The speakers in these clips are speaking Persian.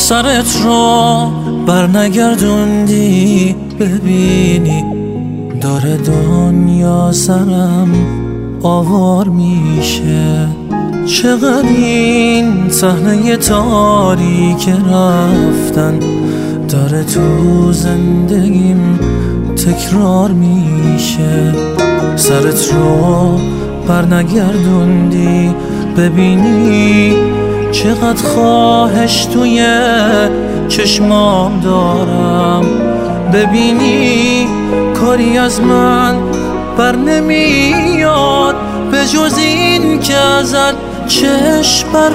سرت رو برنگردوندی ببینی داره دنیا سرم آوار میشه. چقدر این صحنه تاریک رفتن داره تو زندگیم تکرار میشه. سرت رو برنگردوندی ببینی چقدر خواهش توی چشمام دارم. ببینی کاری از من بر نمیاد به جز این که ازت چشم بر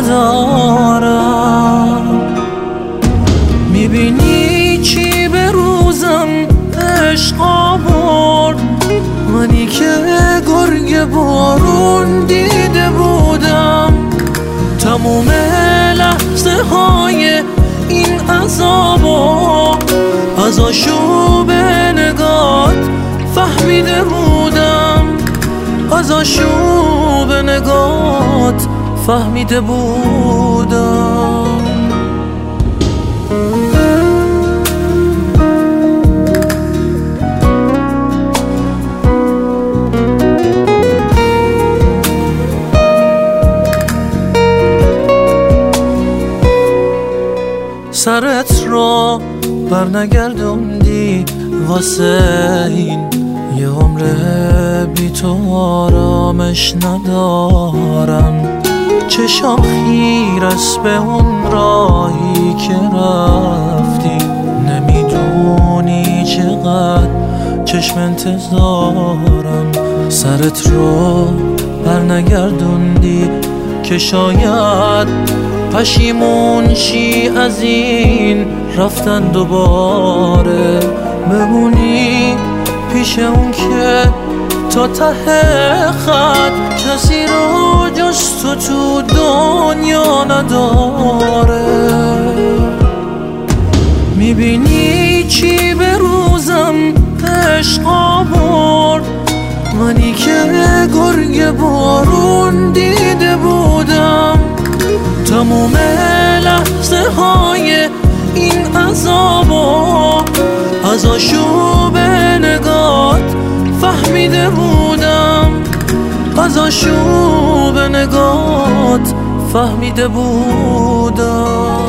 ندارم. میبینی چی به روزم عشق آورد، منی که گرگ بارون دیده بودم. تموم لحظه های این عذابا از آشوب نگات فهمیده بودم، از آشوب نگات فهمیده بودم. سرت رو برنگردوندی واسه این یه عمر بی تو آرامش ندارم. چشام خیر است به اون راهی که رفتی، نمیدونی چقدر چشم انتظارم. سرت رو برنگردوندی که شاید پشیمون شی از این رفتن دوباره، بمونی پیش اون که تا ته خط کسی رو جز تو دنیا نداره. میبینی چی به روزم عشق آورد، منی که گرگ بارون دیده بودم. تموم لحظه های این عذابا از آشوب نگات فهمیده بودم، از آشوب نگات فهمیده بودم.